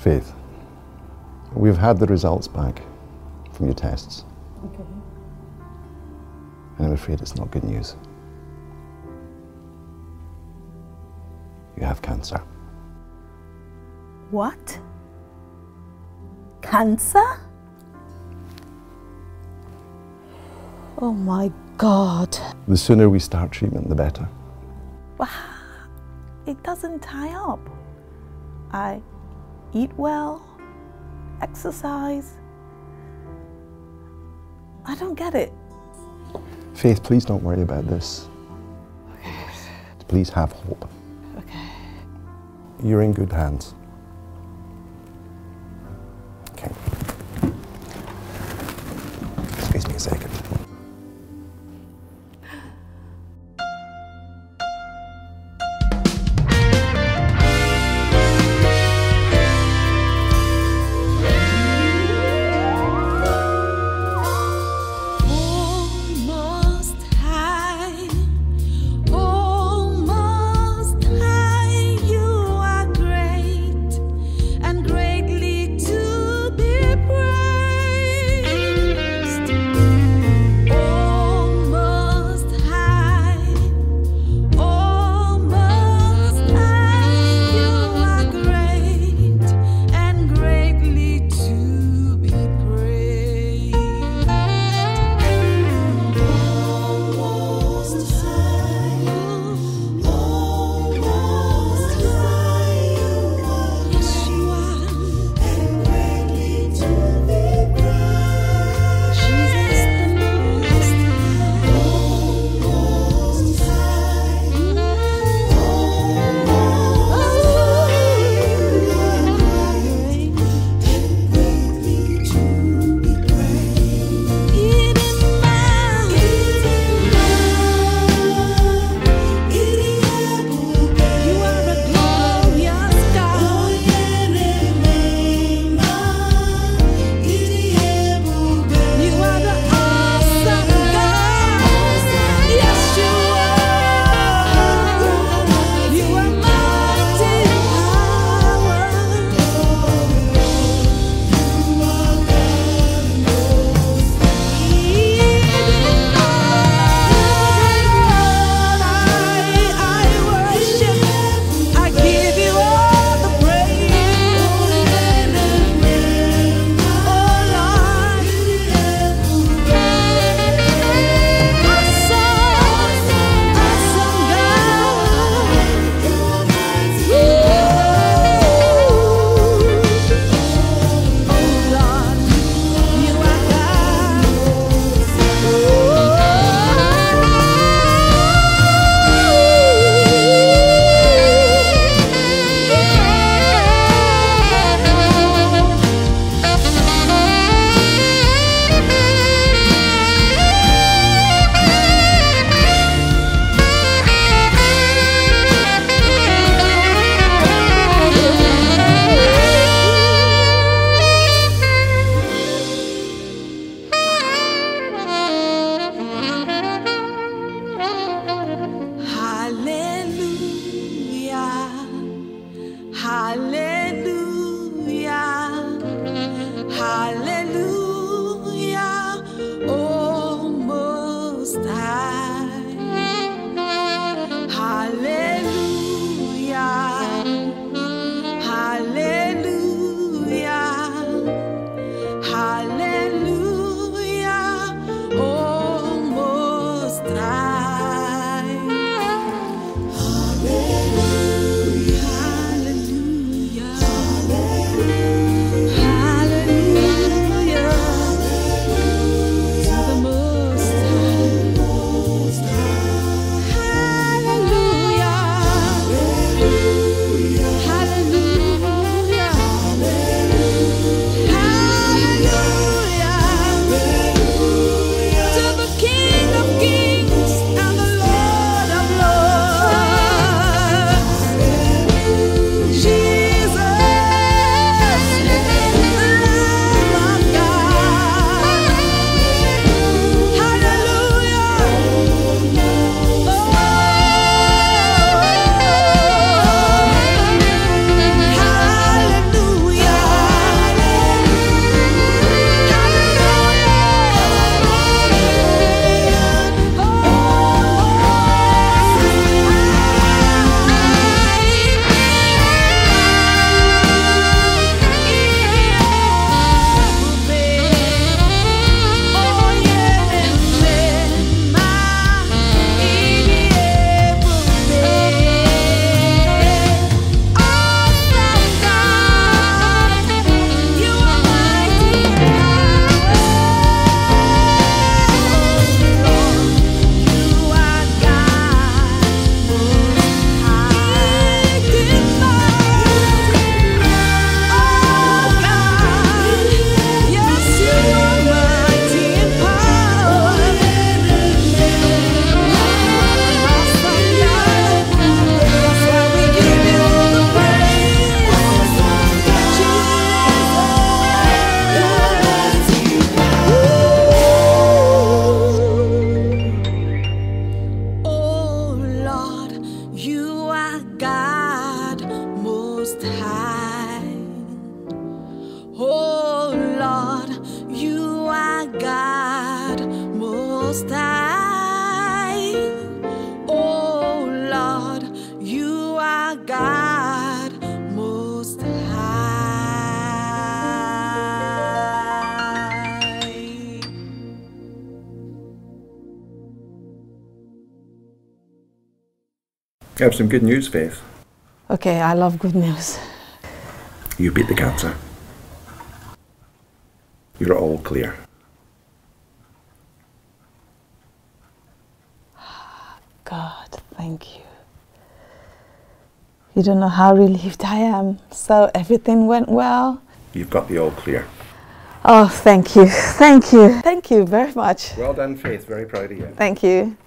Faith, we've had the results back from your tests. Okay. And I'm afraid it's not good news. You have cancer. What? Cancer? Oh my God. The sooner we start treatment, the better. Well, it doesn't tie up. I eat well, exercise. I don't get it. Faith, please don't worry about this. Okay. Please have hope. Okay. You're in good hands. Okay. Excuse me a second. I have some good news, Faith. Okay, I love good news. You beat the cancer. You're all clear. God, thank you. You don't know how relieved I am. So everything went well? You've got the all clear. Oh, thank you. Thank you. Thank you very much. Well done, Faith. Very proud of you. Thank you.